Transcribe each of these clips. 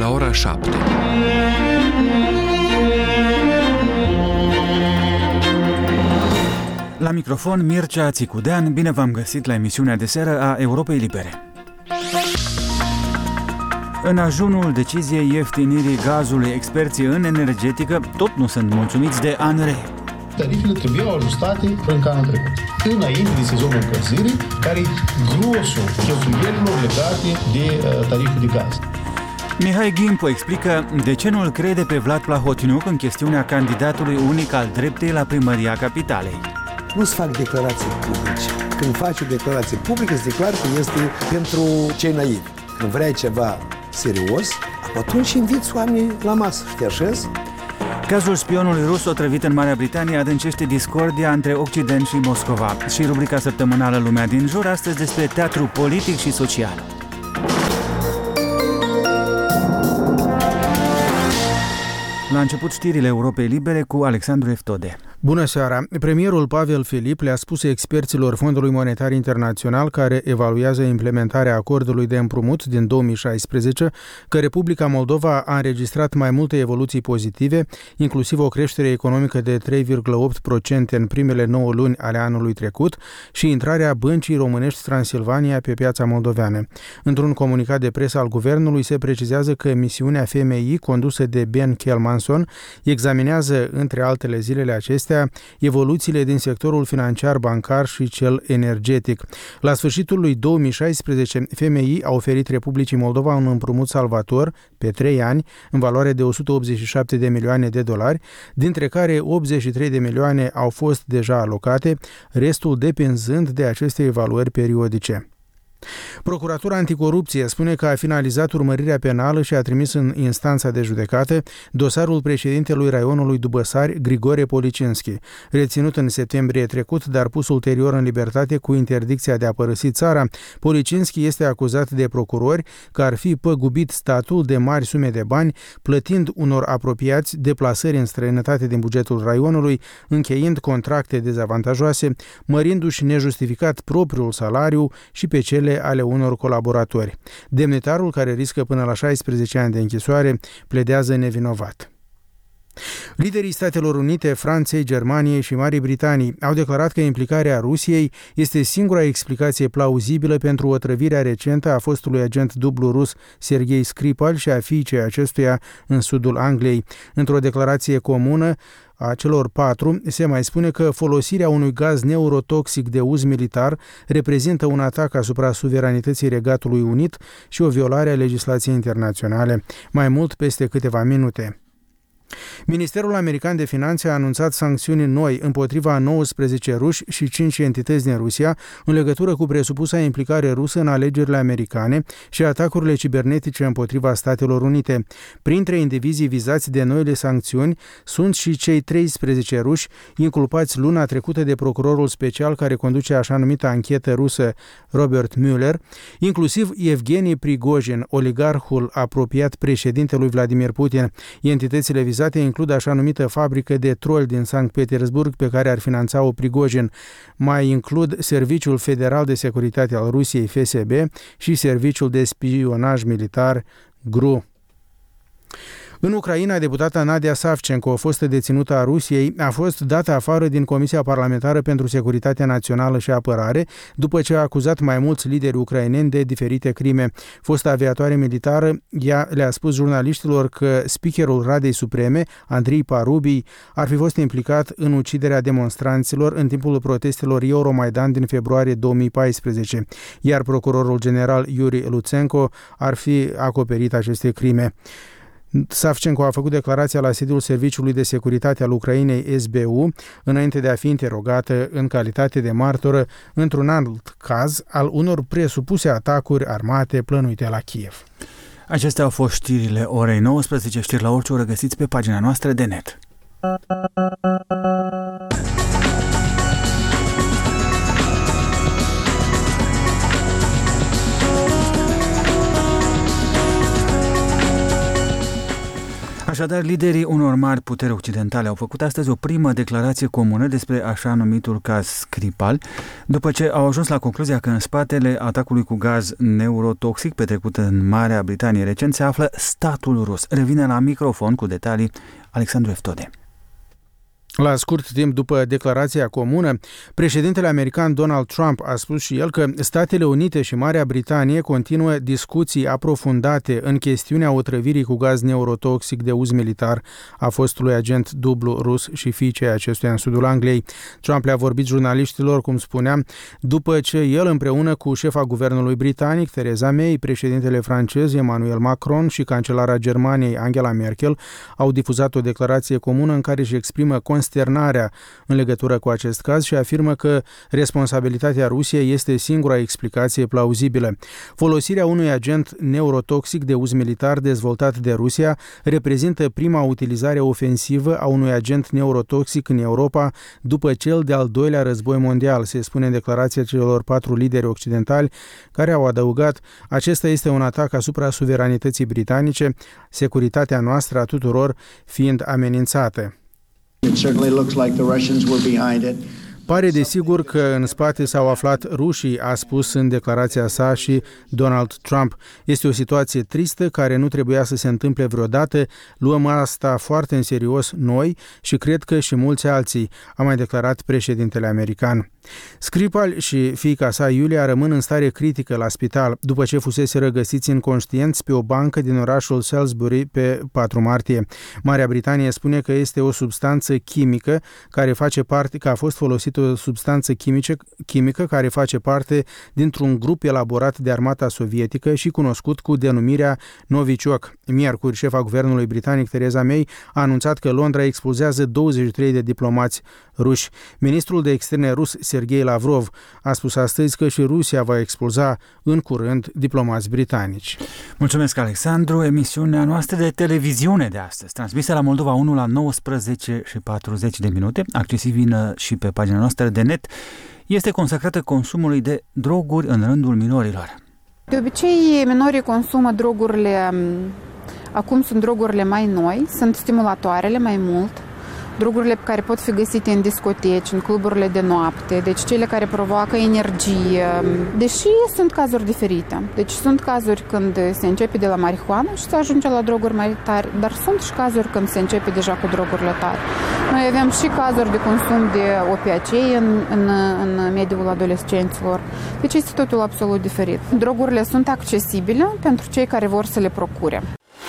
la ora 7. La microfon Mircea Țicudean, bine v-am găsit la emisiunea de seară a Europei Libere. În ajunul deciziei ieftinirii gazului, experții în energetică tot nu sunt mulțumiți de ANRE. Tarifele trebuiau ajustate în anul trecut, înainte de sezonul încălzirii, care e grosul cheltuielilor legate de tariful de gaz. Mihai Ghimpu explică de ce nu îl crede pe Vlad Plahotniuc în chestiunea candidatului unic al dreptei la primăria capitalei. Nu-ți fac declarații publice. Când faci o declarație publică, îți declar că este pentru cei naivi. Când vrei ceva serios, atunci inviți oamenii la masă și te așezi. Cazul spionului rus otrăvit în Marea Britanie adâncește discordia între Occident și Moscova. Și rubrica săptămânală Lumea din jur, astăzi despre teatru politic și social. La început știrile Europei Libere cu Alexandru Eftode. Bună seara! Premierul Pavel Filip le-a spus experților Fondului Monetar Internațional care evaluează implementarea acordului de împrumut din 2016 că Republica Moldova a înregistrat mai multe evoluții pozitive, inclusiv o creștere economică de 3,8% în primele 9 luni ale anului trecut și intrarea Băncii Românești Transilvania pe piața moldoveană. Într-un comunicat de presă al guvernului se precizează că misiunea FMI, condusă de Ben Kelmanson, examinează, între altele zilele acestea, evoluțiile din sectorul financiar, bancar și cel energetic. La sfârșitul lui 2016, FMI a oferit Republicii Moldova un împrumut salvator pe 3 ani, în valoare de 187 de milioane de dolari, dintre care 83 de milioane au fost deja alocate, restul depinzând de aceste evaluări periodice. Procuratura Anticorupție spune că a finalizat urmărirea penală și a trimis în instanța de judecată dosarul președintelui raionului Dubăsari, Grigore Policinski, reținut în septembrie trecut, dar pus ulterior în libertate cu interdicția de a părăsi țara. Policinski este acuzat de procurori că ar fi păgubit statul de mari sume de bani, plătind unor apropiați deplasări în străinătate din bugetul raionului, încheiind contracte dezavantajoase, mărindu-și nejustificat propriul salariu și pe cele ale unor colaboratori. Demnitarul, care riscă până la 16 ani de închisoare, pledează nevinovat. Liderii Statelor Unite, Franței, Germaniei și Marii Britanii au declarat că implicarea Rusiei este singura explicație plauzibilă pentru otrăvirea recentă a fostului agent dublu rus Sergei Skripal și a fiicei acestuia în sudul Angliei. Într-o declarație comună a celor patru, se mai spune că folosirea unui gaz neurotoxic de uz militar reprezintă un atac asupra suveranității Regatului Unit și o violare a legislației internaționale. Mai mult peste câteva minute. Ministerul American de Finanțe a anunțat sancțiuni noi împotriva 19 ruși și 5 entități din Rusia în legătură cu presupusa implicare rusă în alegerile americane și atacurile cibernetice împotriva Statelor Unite. Printre indivizii vizați de noile sancțiuni sunt și cei 13 ruși inculpați luna trecută de procurorul special care conduce așa numită anchetă rusă Robert Mueller, inclusiv Evgeni Prigojin, oligarhul apropiat președintelui Vladimir Putin. Entitățile vizate includ așa numită fabrică de troli din Sankt Petersburg pe care ar finanța-o Prigojin. Mai includ Serviciul Federal de Securitate al Rusiei, FSB, și Serviciul de Spionaj Militar, GRU. În Ucraina, deputata Nadia Savchenko, o fostă deținută a Rusiei, a fost dată afară din Comisia Parlamentară pentru Securitatea Națională și Apărare, după ce a acuzat mai mulți lideri ucraineni de diferite crime. Fosta aviatoare militară, ea le-a spus jurnaliștilor că speakerul Radei Supreme, Andrei Parubii, ar fi fost implicat în uciderea demonstranților în timpul protestelor Euromaidan din februarie 2014, iar procurorul general Yuri Lutsenko ar fi acoperit aceste crime. Savchenko a făcut declarația la sediul Serviciului de Securitate al Ucrainei, SBU, înainte de a fi interogată în calitate de martoră într-un alt caz al unor presupuse atacuri armate plănuite la Kiev. Acestea au fost știrile orei 19, știri la orice oră găsiți pe pagina noastră de net. Așadar, liderii unor mari puteri occidentale au făcut astăzi o primă declarație comună despre așa numitul caz Skripal, după ce au ajuns la concluzia că în spatele atacului cu gaz neurotoxic petrecut în Marea Britanie recent se află statul rus. Revine la microfon cu detalii Alexandru Eftode. La scurt timp după declarația comună, președintele american Donald Trump a spus și el că Statele Unite și Marea Britanie continuă discuții aprofundate în chestiunea otrăvirii cu gaz neurotoxic de uz militar a fostului agent dublu rus și fiicei acestuia în sudul Angliei. Trump le-a vorbit jurnaliștilor, cum spuneam, după ce el împreună cu șefa guvernului britanic, Theresa May, președintele francez Emmanuel Macron și cancelara Germaniei Angela Merkel au difuzat o declarație comună în care își exprimă consternarea în legătură cu acest caz și afirmă că responsabilitatea Rusiei este singura explicație plauzibilă. Folosirea unui agent neurotoxic de uz militar dezvoltat de Rusia reprezintă prima utilizare ofensivă a unui agent neurotoxic în Europa după cel de-al doilea război mondial, se spune în declarația celor 4 lideri occidentali, care au adăugat: acesta este un atac asupra suveranității britanice, securitatea noastră a tuturor fiind amenințată. It certainly looks like the Russians were behind it. Pare desigur că în spate s-au aflat rușii, a spus în declarația sa și Donald Trump. Este o situație tristă care nu trebuia să se întâmple vreodată. Luăm asta foarte în serios noi și cred că și mulți alții, a mai declarat președintele american. Skripal și fiica sa Iulia rămân în stare critică la spital după ce fuseseră găsiți inconștienți pe o bancă din orașul Salisbury pe 4 martie. Marea Britanie spune că este o substanță chimică care face parte, că a fost folosită o substanță chimică care face parte dintr-un grup elaborat de armata sovietică și cunoscut cu denumirea Novichok. Miercuri, șefa guvernului britanic Theresa May a anunțat că Londra expulzează 23 de diplomați ruși. Ministrul de externe rus Sergei Lavrov a spus astăzi că și Rusia va expulza în curând diplomați britanici. Mulțumesc, Alexandru. Emisiunea noastră de televiziune de astăzi, transmisă la Moldova 1 la 19:40, accesibilă și pe pagina noastră de net, este consacrată consumului de droguri în rândul minorilor. De obicei, minorii consumă drogurile, acum sunt drogurile mai noi, sunt stimulatoarele mai mult, drogurile care pot fi găsite în discoteci, în cluburile de noapte, deci cele care provoacă energie, deși sunt cazuri diferite. Deci sunt cazuri când se începe de la marihuană și se ajunge la droguri mai tari, dar sunt și cazuri când se începe deja cu drogurile tari. Noi avem și cazuri de consum de opiacei în mediul adolescenților, deci este totul absolut diferit. Drogurile sunt accesibile pentru cei care vor să le procure.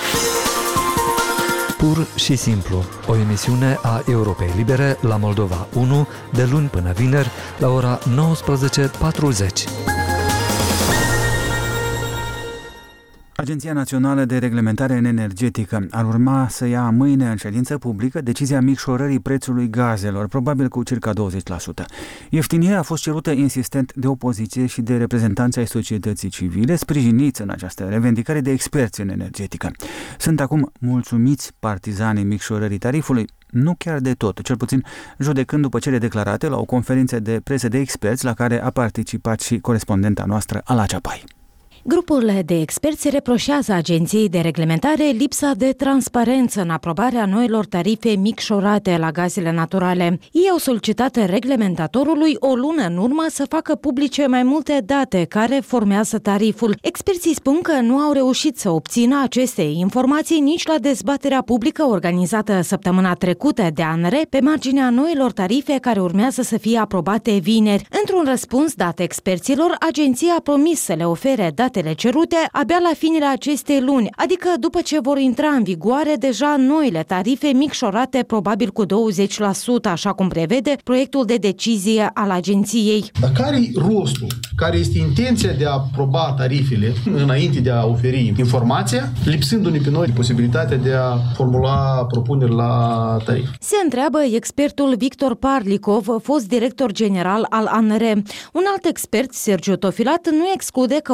Pur și simplu, o emisiune a Europei Libere la Moldova 1, de luni până vineri, la ora 19:40. Agenția Națională de Reglementare Energetică ar urma să ia mâine în ședință publică decizia micșorării prețului gazelor, probabil cu circa 20%. Ieftinirea a fost cerută insistent de opoziție și de reprezentanții ai societății civile, sprijiniți în această revendicare de experți în energetică. Sunt acum mulțumiți partizanii micșorării tarifului? Nu chiar de tot, cel puțin judecând după cele declarate la o conferință de presă de experți la care a participat și corespondenta noastră, Ala Ceapai. Grupurile de experți reproșează Agenției de Reglementare lipsa de transparență în aprobarea noilor tarife micșorate la gazele naturale. Ei au solicitat reglementatorului o lună în urmă să facă publice mai multe date care formează tariful. Experții spun că nu au reușit să obțină aceste informații nici la dezbaterea publică organizată săptămâna trecută de ANRE pe marginea noilor tarife care urmează să fie aprobate vineri. Într-un răspuns dat experților, agenția a promis să le ofere datele cerute abia la finele acestei luni, adică după ce vor intra în vigoare deja noile tarife micșorate probabil cu 20%, așa cum prevede proiectul de decizie al agenției. Dar care-i rostul? Care este intenția de a aproba tarifele înainte de a oferi informația, lipsându-ne pe noi posibilitatea de a formula propuneri la tarif? Se întreabă expertul Victor Parlikov, fost director general al ANRE. Un alt expert, Sergiu Tofilat, nu exclude că o analiză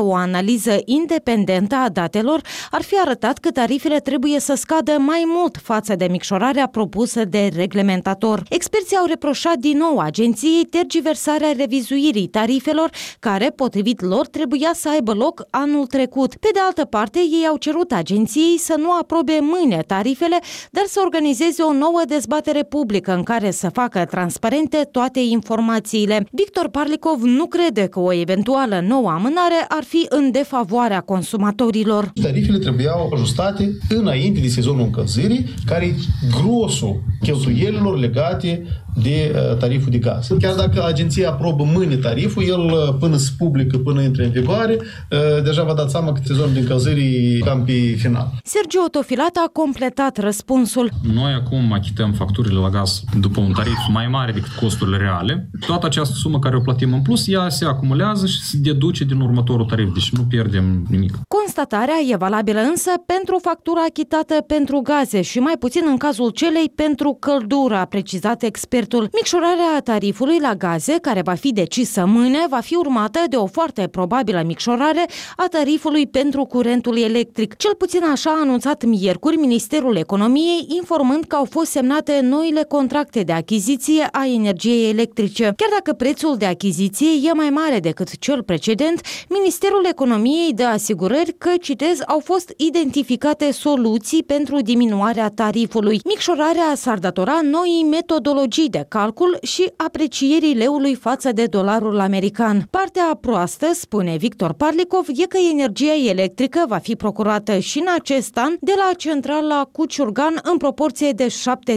analiză independentă a datelor ar fi arătat că tarifele trebuie să scadă mai mult față de micșorarea propusă de reglementator. Experții au reproșat din nou agenției tergiversarea revizuirii tarifelor, care, potrivit lor, trebuia să aibă loc anul trecut. Pe de altă parte, ei au cerut agenției să nu aprobe mâine tarifele, dar să organizeze o nouă dezbatere publică în care să facă transparente toate informațiile. Victor Parlikov nu crede că o eventuală nouă amânare ar fi în defavoarea consumatorilor. Tarifele trebuiau ajustate înainte de sezonul încălzirii, care e grosul cheltuielilor legate de tariful de gaz. Chiar dacă agenția aprobă mâine tariful, el până se publică, până intră în vigoare, deja vă dați seama că sezonul de încălzire e cam pe final. Sergiu Tofilat a completat răspunsul. Noi acum achităm facturile la gaz după un tarif mai mare decât costurile reale. Toată această sumă care o plătim în plus, ea se acumulează și se deduce din următorul tarif, deci nu pierdem nimic. Constatarea e valabilă însă pentru factura achitată pentru gaze și mai puțin în cazul celei pentru căldură, a precizat expertul. Micșorarea tarifului la gaze, care va fi decisă mâine, va fi urmată de o foarte probabilă micșorare a tarifului pentru curentul electric. Cel puțin așa a anunțat miercuri Ministerul Economiei, informând că au fost semnate noile contracte de achiziție a energiei electrice. Chiar dacă prețul de achiziție e mai mare decât cel precedent, Ministerul Economiei dă asigurări că, citez, au fost identificate soluții pentru diminuarea tarifului. Micșorarea s-ar datora noii metodologii de calcul și aprecierii leului față de dolarul american. Partea proastă, spune Victor Parlikov, e că energia electrică va fi procurată și în acest an de la centrala Cuciurgan în proporție de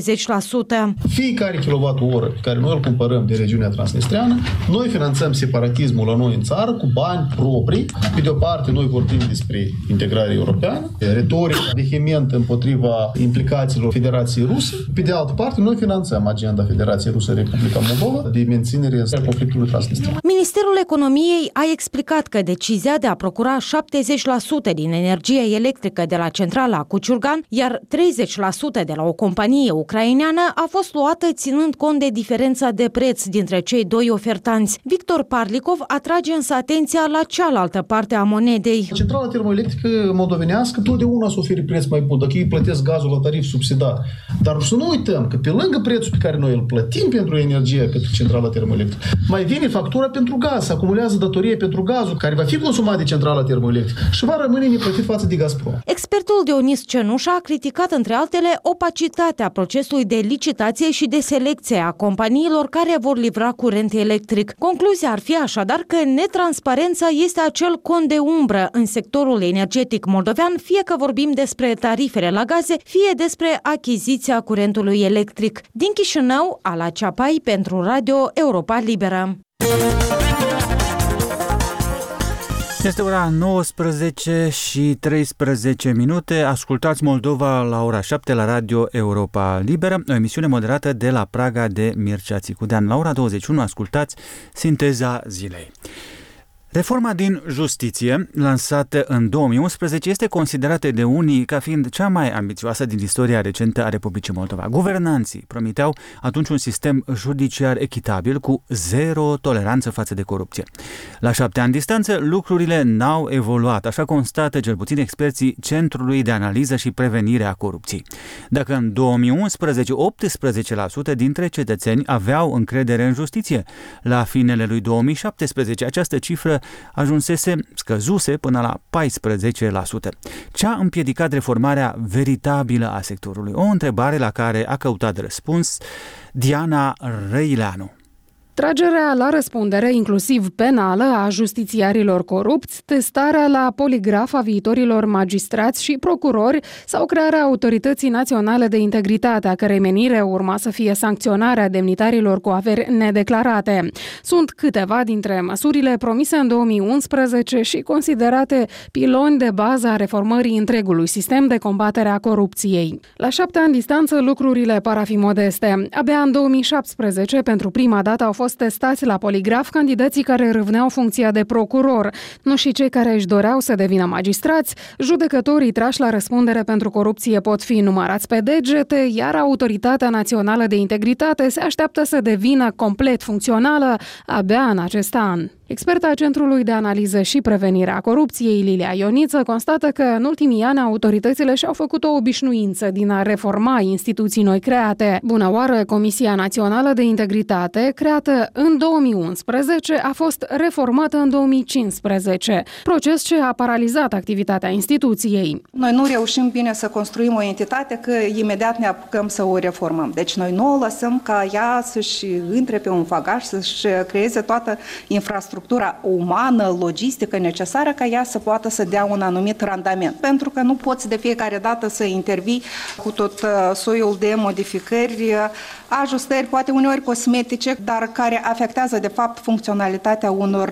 70%. Fiecare kilowattoră pe care noi îl cumpărăm de regiunea transnistreană, noi finanțăm separatismul la noi în țară cu bani proprii. Pe de o parte, noi vorbim despre integrare europeană, retorică vehementă împotriva implicațiilor Federației Ruse. Pe de altă parte, noi finanțăm agenda Federației Rusă Republica Moldova de menținere a conflictului transnistrean. Ministerul Economiei a explicat că decizia de a procura 70% din energia electrică de la centrala Cuciurgan, iar 30% de la o companie ucraineană a fost luată ținând cont de diferența de preț dintre cei doi ofertanți. Victor Parlikov atrage însă atenția la cealaltă parte a monedei. Centrala termoelectrică moldovenească totdeauna să ofere preț mai bun, dacă ei plătesc gazul la tarif subsidiar. Dar să nu uităm că pe lângă prețul pe care noi îl plătim pentru energie către centrala termoelectrică, mai vine factura pentru gaz, se acumulează datorie pentru gazul care va fi consumat de centrala termoelectrică și va rămâne neplătit față de Gazprom. Expertul Dionis Cenușa a criticat între altele opacitatea procesului de licitație și de selecție a companiilor care vor livra curent electric. Concluzia ar fi așadar că netransparența este acel con de umbră în sectorul energetic moldovean, fie că vorbim despre tarifele la gaze, fie despre achiziția curentului electric. Din Chișinău, Ala Ceapai pentru Radio Europa Liberă. Este ora 19 și 13 minute. Ascultați Moldova la ora 7 la Radio Europa Liberă, o emisiune moderată de la Praga de Mircea Țicudean. La ora 21 ascultați Sinteza zilei. Reforma din justiție, lansată în 2011, este considerată de unii ca fiind cea mai ambițioasă din istoria recentă a Republicii Moldova. Guvernanții promiteau atunci un sistem judiciar echitabil cu zero toleranță față de corupție. La 7 ani distanță, lucrurile n-au evoluat, așa constată cel puțin experții Centrului de Analiză și Prevenire a Corupției. Dacă în 2011 18% dintre cetățeni aveau încredere în justiție, la finele lui 2017 această cifră scăzuse până la 14%. Ce a împiedicat reformarea veritabilă a sectorului? O întrebare la care a căutat răspuns Diana Răileanu. Tragerea la răspundere, inclusiv penală, a justițiarilor corupți, testarea la poligraf a viitorilor magistrați și procurori sau crearea Autorității Naționale de Integritate, a cărei menire urma să fie sancționarea demnitarilor cu averi nedeclarate. Sunt câteva dintre măsurile promise în 2011 și considerate piloni de bază a reformării întregului sistem de combatere a corupției. La 7 ani distanță, lucrurile par a fi modeste. Abia în 2017, pentru prima dată, au fost testați la poligraf candidații care râvneau funcția de procuror, nu și cei care își doreau să devină magistrați. Judecătorii trași la răspundere pentru corupție pot fi numărați pe degete, iar Autoritatea Națională de Integritate se așteaptă să devină complet funcțională abia în acest an. Experta Centrului de Analiză și Prevenire a Corupției, Lilia Ioniță, constată că în ultimii ani autoritățile și-au făcut o obișnuință din a reforma instituții noi create. Bună oară, Comisia Națională de Integritate, creată în 2011, a fost reformată în 2015, proces ce a paralizat activitatea instituției. Noi nu reușim bine să construim o entitate că imediat ne apucăm să o reformăm. Deci noi nu o lăsăm ca ea să-și intre pe un făgaș, să-și creeze toată infrastructura umană, logistică necesară ca ea să poată să dea un anumit randament. Pentru că nu poți de fiecare dată să intervii cu tot soiul de modificări, ajustări, poate uneori cosmetice, dar care afectează de fapt funcționalitatea unor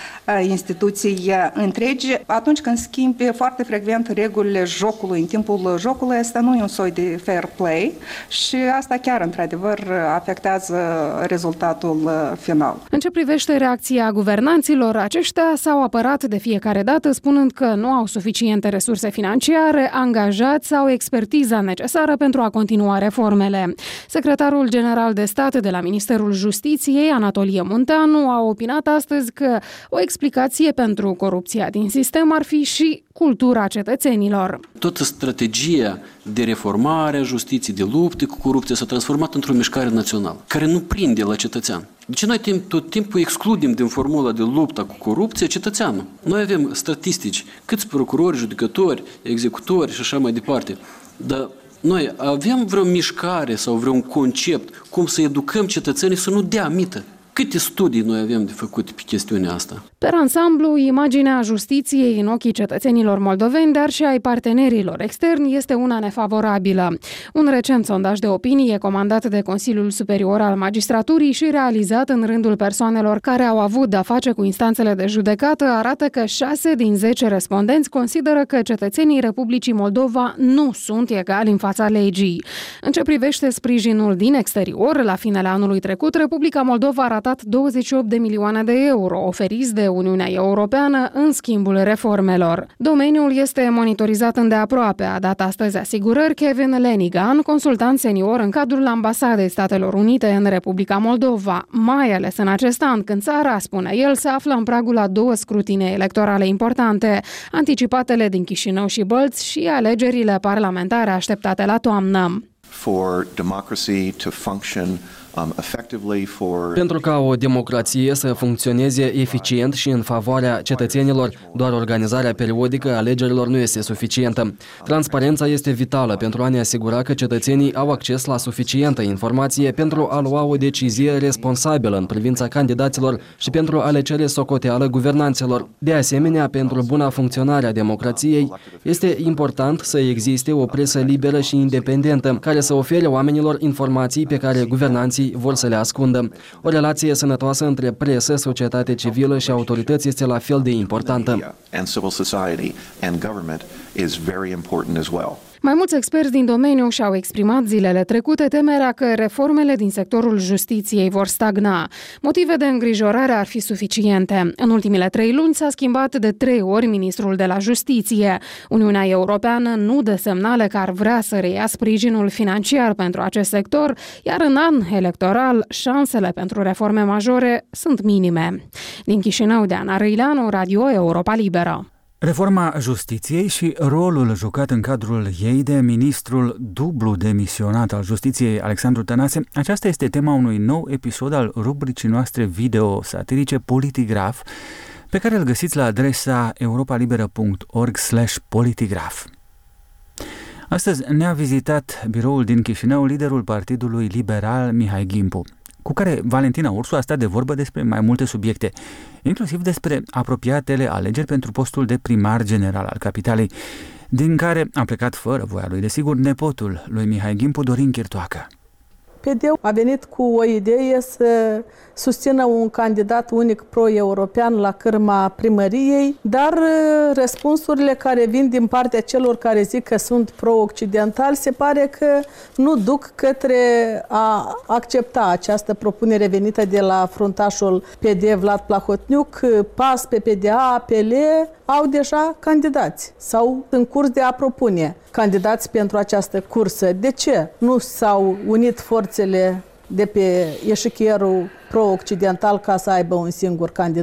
instituții întregi. Atunci când schimbi foarte frecvent regulile jocului, în timpul jocului, asta nu e un soi de fair play și asta chiar într-adevăr afectează rezultatul final. În ce privește reacția guvernanților, aceștia s-au apărat de fiecare dată spunând că nu au suficiente resurse financiare, angajați sau expertiza necesară pentru a continua reformele. Secretarul general de stat de la Ministerul Justiției, Anatolie Munteanu, a opinat astăzi că o explicație pentru corupția din sistem ar fi și cultura cetățenilor. Toată strategia de reformare a justiției, de luptă cu corupția s-a transformat într-o mișcare națională, care nu prinde la cetățean. Deci noi tot timpul excludem din formula de luptă cu corupție cetățeanul. Noi avem statistici, câți procurori, judecători, executori și așa mai departe. Dar noi avem vreo mișcare sau vreun concept cum să educăm cetățenii să nu dea mită. Câte studii noi avem de făcut pe chestiunea asta? Per ansamblu, imaginea justiției în ochii cetățenilor moldoveni, dar și ai partenerilor externi, este una nefavorabilă. Un recent sondaj de opinie comandat de Consiliul Superior al Magistraturii și realizat în rândul persoanelor care au avut de-a face cu instanțele de judecată arată că 6 din 10 respondenți consideră că cetățenii Republicii Moldova nu sunt egali în fața legii. În ce privește sprijinul din exterior, la finele anului trecut, Republica Moldova a ratat 28 de milioane de euro oferiți de Uniunea Europeană în schimbul reformelor. Domeniul este monitorizat îndeaproape, a dat astăzi asigurări Kevin Lenigan, consultant senior în cadrul Ambasadei Statelor Unite în Republica Moldova, mai ales în acest an, când țara, spune el, se află în pragul a 2 scrutine electorale importante, anticipatele din Chișinău și Bălți și alegerile parlamentare așteptate la toamnă. For democracy to function pentru ca o democrație să funcționeze eficient și în favoarea cetățenilor, doar organizarea periodică a alegerilor nu este suficientă. Transparența este vitală pentru a ne asigura că cetățenii au acces la suficientă informație pentru a lua o decizie responsabilă în privința candidaților și pentru a le cere socoteală guvernanților. De asemenea, pentru buna funcționare a democrației, este important să existe o presă liberă și independentă, care să ofere oamenilor informații pe care guvernanții vor să le ascundă. O relație sănătoasă între presă, societate civilă și autorități este la fel de importantă. Mai mulți experți din domeniu și-au exprimat zilele trecute temerea că reformele din sectorul justiției vor stagna. Motive de îngrijorare ar fi suficiente. În ultimele 3 luni s-a schimbat de 3 ori ministrul de la Justiție. Uniunea Europeană nu dă semnale că ar vrea să reia sprijinul financiar pentru acest sector, iar în an electoral șansele pentru reforme majore sunt minime. Din Chișinău, Deana Răileanu, Radio Europa Liberă. Reforma justiției și rolul jucat în cadrul ei de ministrul dublu demisionat al justiției, Alexandru Tănase, aceasta este tema unui nou episod al rubricii noastre video satirice Politigraf, pe care îl găsiți la adresa europalibera.org/politigraf. Astăzi ne-a vizitat biroul din Chișinău liderul Partidului Liberal Mihai Gimpu, cu care Valentina Ursu a stat de vorbă despre mai multe subiecte, inclusiv despre apropiatele alegeri pentru postul de primar general al capitalei, din care a plecat fără voia lui, desigur, nepotul lui Mihai Gimpu, Dorin Chirtoacă. PD a venit cu o idee să susțină un candidat unic pro-european la cârma primăriei, dar răspunsurile care vin din partea celor care zic că sunt pro-occidentali se pare că nu duc către a accepta această propunere venită de la fruntașul PD Vlad Plahotniuc. PAS, PPDA, APL au deja candidați sau în curs de a propune candidați pentru această cursă. De ce nu s-au unit forțele de pe eșichierul pro-occidental ca să aibă un singur candidat?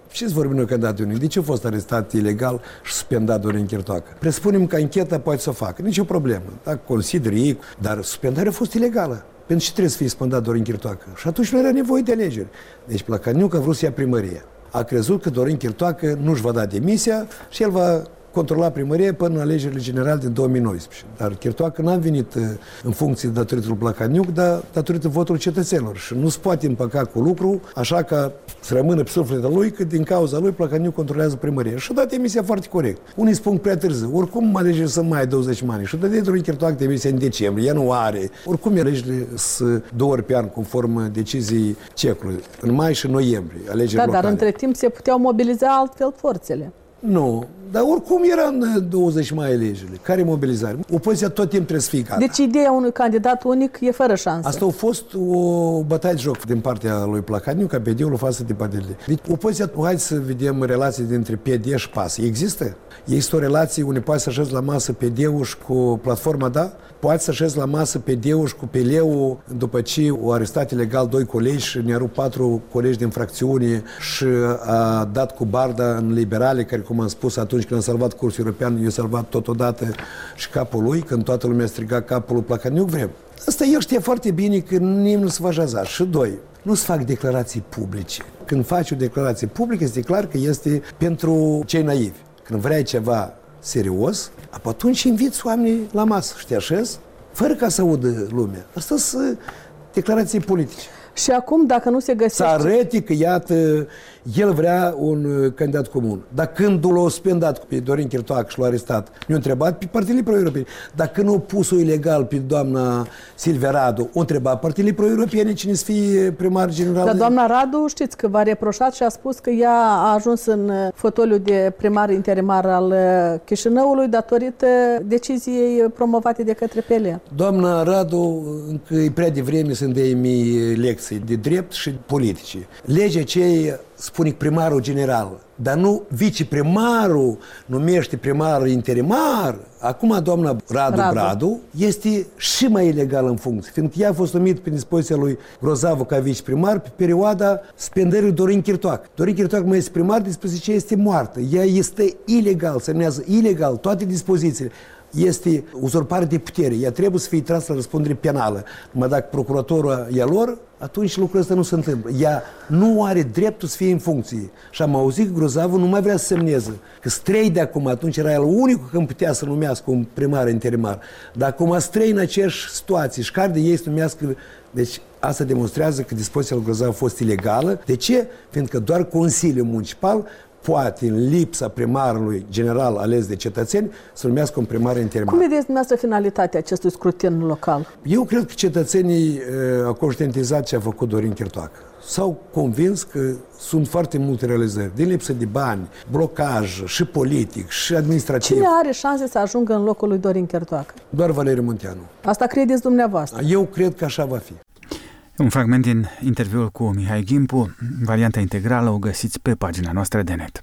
Ce-ți vorbim noi candidatul unic? De ce a fost arestat ilegal și suspendat Dorin Chirtoacă? Presupunem că ancheta poate să o facă. Nici o problemă. Dacă consider ei, dar suspendarea a fost ilegală. Pentru ce trebuie să fie suspendat Dorin Chirtoacă? Și atunci nu era nevoie de alegeri. Deci Plahotniuc a vrut să ia primăria. A crezut că Dorin Chirtoacă nu-și va da demisia și el va controla primăria până în alegerile generale din 2019. Dar Chirtoacă n-a venit în funcție datorită lui Plahotniuc, dar datorită votului cetățenilor. Și nu se poate împăca cu lucru, așa că să rămână pe sufletul lui că din cauza lui Plahotniuc controlează primăria. Și a dat demisia foarte corect. Unii spun prea târziu. Oricum alegerile sunt mai 20 ani. Și a dat Dorin Chirtoacă demisia în decembrie, ianuarie. Oricum alegerile sunt 2 ori pe an conform deciziei cecului. În mai și noiembrie. Alegeri locale. Dar între timp se puteau mobiliza altfel forțele. Nu, dar oricum era în 20 mai alegerile. Care mobilizare? Opoziția tot timpul trebuie să fie gata. Deci ideea unui candidat unic e fără șanse. Asta a fost o bătaie de joc din partea lui Plahotniuc, ca PD-ul o față de partidele. Deci opoziția, hai să vedem relații dintre PD și PAS. Există? Există o relație unde poate să așezi la masă PD-ul și cu platforma, da? Poate să așezi la masă PD-ul și cu PL-ul după ce au arestat ilegal 2 colegi și ne-a rupt 4 colegi din fracțiune și a dat cu barda în liberale, care, cum am spus, atunci când a salvat cursul european, i-a salvat totodată și capul lui, când toată lumea striga capul lui Plahotniuc, vrem. Asta el știe foarte bine că nimeni nu se va jaza. Și 2, nu se fac declarații publice. Când faci o declarație publică, este clar că este pentru cei naivi. Când vrei ceva serios, atunci inviți oamenii la masă și te așezi, fără ca să audă lumea. Asta sunt declarații politice. Și acum, dacă nu se găsește... Să arăte că, iată, el vrea un candidat comun. Dar când l-a suspendat pe Dorin Chirtoacă și l-a arestat, ne-a întrebat pe partidele pro-europene. Dacă nu a pus-o ilegal pe doamna Silvia Radu, o întreba partidele pro-europene cine să fie primar general. Dar doamna Radu, știți că v-a reproșat și a spus că ea a ajuns în fotoliu de primar interimar al Chișinăului datorită deciziei promovate de către PL. Doamna Radu, încă e prea devreme să-mi dea mie lecții de drept și politice. Legea ce spune primarul general, dar nu viceprimarul numește primarul interimar. Acum doamna Radu Bradu este și mai ilegală în funcție, fiindcă ea a fost numit prin dispoziția lui Grozavu ca viceprimar pe perioada suspendării Dorin Chirtoacă. Dorin Chirtoacă mai este primar, dispoziția este moartă. Ea este ilegal, semnează ilegal toate dispozițiile. Este uzurpare de putere. Ea trebuie să fie trasă la răspundere penală. Numai dacă procuratorul e a lor, atunci lucrul ăsta nu se întâmplă. Ea nu are dreptul să fie în funcție. Și am auzit că Grozavu nu mai vrea să semneze. Că străi de acum, atunci era el unicul când putea să numească un primar interimar. Dar acum străi în aceeași situații și care de ei să numească. Deci asta demonstrează că dispoziția lui Grozavu a fost ilegală. De ce? Fiindcă doar Consiliul Municipal poate, în lipsa primarului general ales de cetățeni, să numească un primar interimar. Cum vedeți dumneavoastră finalitatea acestui scrutin local? Eu cred că cetățenii au conștientizat ce a făcut Dorin Chirtoacă. S-au convins că sunt foarte multe realizări, din lipsă de bani, blocaj și politic și administrativ. Cine are șanse să ajungă în locul lui Dorin Chirtoacă? Doar Valeriu Munteanu. Asta credeți dumneavoastră? Eu cred că așa va fi. Un fragment din interviul cu Mihai Gimpu, varianta integrală o găsiți pe pagina noastră de net.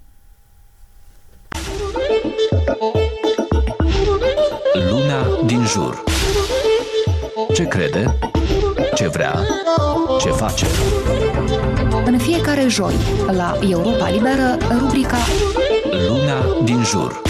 Lumea din jur. Ce crede? Ce vrea? Ce face? În fiecare joi, la Europa Liberă, rubrica Lumea din jur.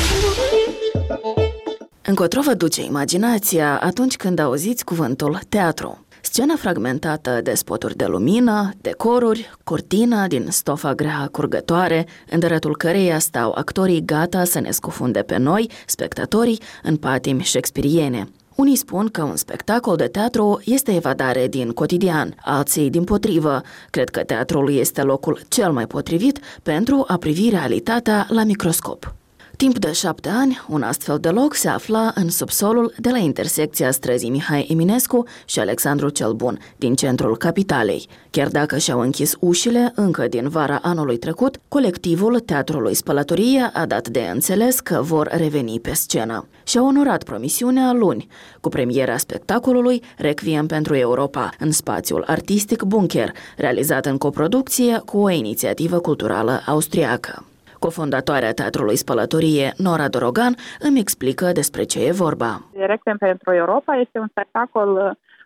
Încotro vă duce imaginația atunci când auziți cuvântul teatru. Scena fragmentată de spoturi de lumină, decoruri, cortina din stofa grea curgătoare, în dărătul căreia stau actorii gata să ne scufunde pe noi, spectatorii, în patimi shakespeariene. Unii spun că un spectacol de teatru este evadare din cotidian, alții dimpotrivă. Cred că teatrul este locul cel mai potrivit pentru a privi realitatea la microscop. Timp de 7 ani, un astfel de loc se afla în subsolul de la intersecția străzii Mihai Eminescu și Alexandru cel Bun, din centrul capitalei. Chiar dacă și-au închis ușile încă din vara anului trecut, colectivul Teatrului Spălătorie a dat de înțeles că vor reveni pe scenă. Și-au onorat promisiunea luni, cu premiera spectacolului Requiem pentru Europa, în spațiul artistic Bunker, realizat în coproducție cu o inițiativă culturală austriacă. Cofondatoarea Teatrului Spălătorie, Nora Dorogan, îmi explică despre ce e vorba. Requiem pentru Europa este un spectacol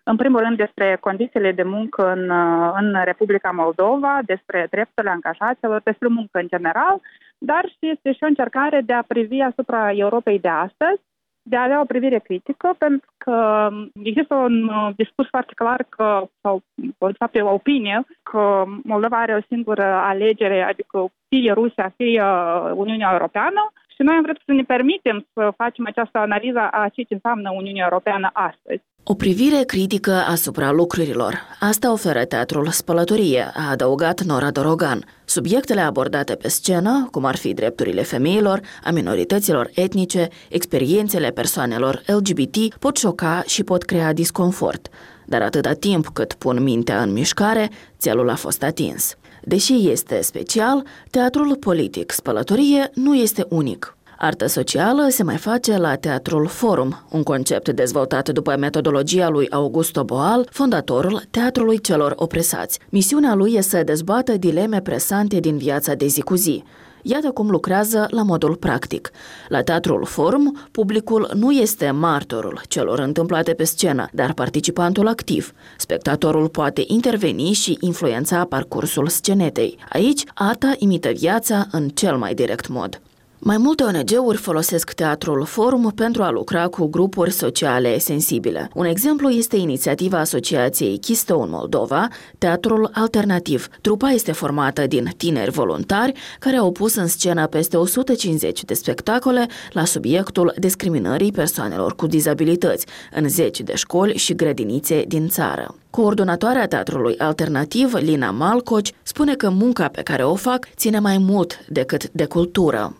în primul rând despre condițiile de muncă în Republica Moldova, despre drepturile angajaților, despre muncă în general, dar și este și o încercare de a privi asupra Europei de astăzi, de a avea o privire critică, pentru că există un discurs foarte clar sau de fapt o opinie că Moldova are o singură alegere, adică fie Rusia, fie Uniunea Europeană, și noi am vrut să ne permitem să facem această analiză a ce înseamnă Uniunea Europeană astăzi. O privire critică asupra lucrurilor. Asta oferă Teatrul Spălătorie, a adăugat Nora Dorogan. Subiectele abordate pe scenă, cum ar fi drepturile femeilor, a minorităților etnice, experiențele persoanelor LGBT, pot șoca și pot crea disconfort. Dar atâta timp cât pun mintea în mișcare, țelul a fost atins. Deși este special, teatrul politic Spălătorie nu este unic. Artă socială se mai face la Teatrul Forum, un concept dezvoltat după metodologia lui Augusto Boal, fondatorul Teatrului Celor Opresați. Misiunea lui este să dezbată dileme presante din viața de zi cu zi. Iată cum lucrează la modul practic. La Teatrul Forum, publicul nu este martorul celor întâmplate pe scenă, dar participantul activ. Spectatorul poate interveni și influența parcursul scenetei. Aici, arta imită viața în cel mai direct mod. Mai multe ONG-uri folosesc Teatrul Forum pentru a lucra cu grupuri sociale sensibile. Un exemplu este inițiativa Asociației Keystone Moldova, Teatrul Alternativ. Trupa este formată din tineri voluntari care au pus în scenă peste 150 de spectacole la subiectul discriminării persoanelor cu dizabilități în 10 de școli și grădinițe din țară. Coordonatoarea Teatrului Alternativ, Lina Malcoci, spune că munca pe care o fac ține mai mult decât de cultură.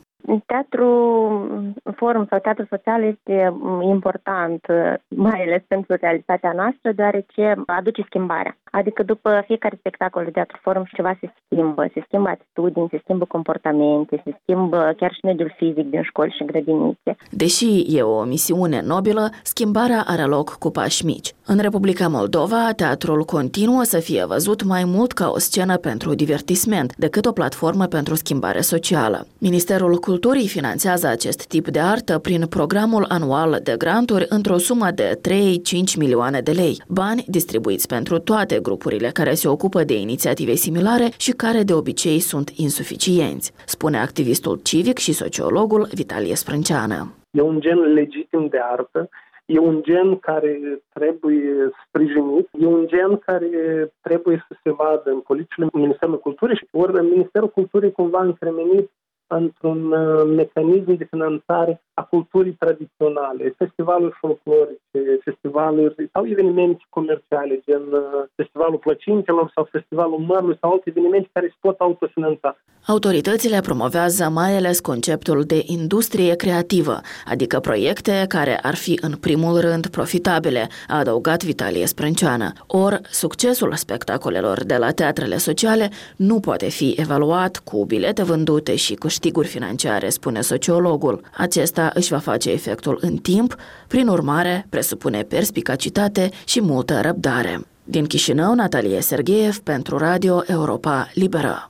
Teatrul Forum sau teatrul social este important, mai ales pentru realitatea noastră, deoarece aduce schimbarea. Adică după fiecare spectacol de Teatrul Forum ceva se schimbă atitudini, se schimbă comportamente, se schimbă chiar și mediul fizic din școli și grădinițe. Deși e o misiune nobilă, schimbarea are loc cu pași mici. În Republica Moldova, teatrul continuă să fie văzut mai mult ca o scenă pentru divertisment decât o platformă pentru schimbare socială. Ministerul Culturii finanțează acest tip de artă prin programul anual de granturi într-o sumă de 3-5 milioane de lei, bani distribuiți pentru toate grupurile care se ocupă de inițiative similare și care de obicei sunt insuficienți, spune activistul civic și sociologul Vitalie Sprânceană. E un gen legitim de artă, e un gen care trebuie sprijinit, e un gen care trebuie să se vadă în politicile Ministerului Culturii și ori Ministerul Culturii cumva încremenit într-un mecanism de finanțare a culturii tradiționale, festivaluri folclorice, festivaluri sau evenimente comerciale, gen festivalul plăcintelor sau festivalul mărului sau alte evenimente care se pot autofinanța. Autoritățile promovează mai ales conceptul de industrie creativă, adică proiecte care ar fi în primul rând profitabile, a adăugat Vitalie Sprânceană. Or, succesul spectacolelor de la teatrele sociale nu poate fi evaluat cu bilete vândute și câștiguri financiare, spune sociologul. Acesta își va face efectul în timp, prin urmare presupune perspicacitate și multă răbdare. Din Chișinău, Natalie Sergeev pentru Radio Europa Liberă.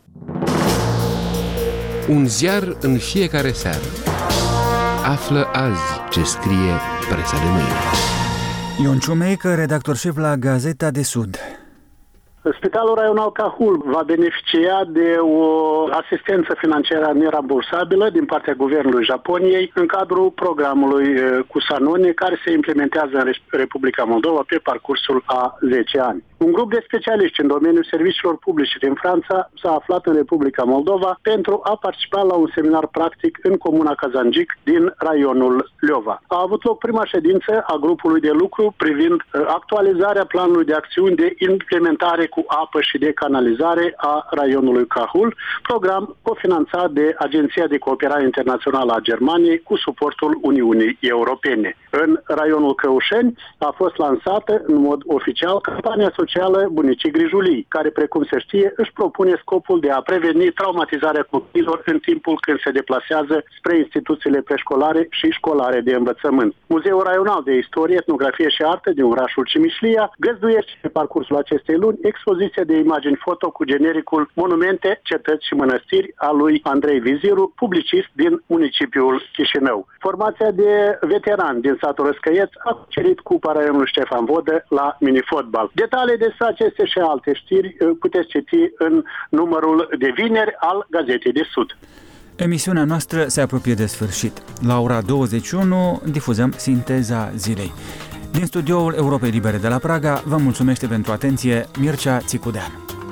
Un ziar în fiecare seară. Află azi ce scrie presa de mâine. Ion Ciumeică, redactor șef la Gazeta de Sud. Spitalul Raional Cahul va beneficia de o asistență financiară nerambursabilă din partea Guvernului Japoniei în cadrul programului Kusanone, care se implementează în Republica Moldova pe parcursul a 10 ani. Un grup de specialiști în domeniul serviciilor publice din Franța s-a aflat în Republica Moldova pentru a participa la un seminar practic în comuna Kazanjic din raionul Leova. A avut loc prima ședință a grupului de lucru privind actualizarea planului de acțiuni de implementare cu apă și de canalizare a raionului Cahul, program cofinanțat de Agenția de Cooperare Internațională a Germaniei cu suportul Uniunii Europene. În raionul Căușeni a fost lansată în mod oficial campania socială socială Bunicii Grijulii, care, precum se știe, își propune scopul de a preveni traumatizarea copiilor în timpul când se deplasează spre instituțiile preșcolare și școlare de învățământ. Muzeul Raional de Istorie, Etnografie și Artă din orașul Cimișlia găzduiește pe parcursul acestei luni expoziția de imagini foto cu genericul Monumente, cetăți și mănăstiri a lui Andrei Viziru, publicist din municipiul Chișinău. Formația de veterani din satul Răscăieț a cucerit cupa raionului Ștefan Vodă la minifotbal. Detalii despre aceste și alte știri puteți citi în numărul de vineri al Gazetei de Sud. Emisiunea noastră se apropie de sfârșit. La ora 21 difuzăm Sinteza zilei. Din studioul Europei Libere de la Praga vă mulțumește pentru atenție Mircea Țicudean.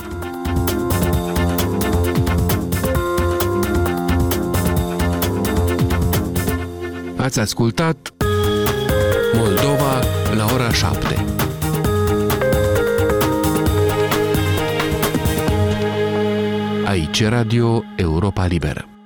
Ați ascultat Moldova la ora 7. Aici Radio Europa Liberă.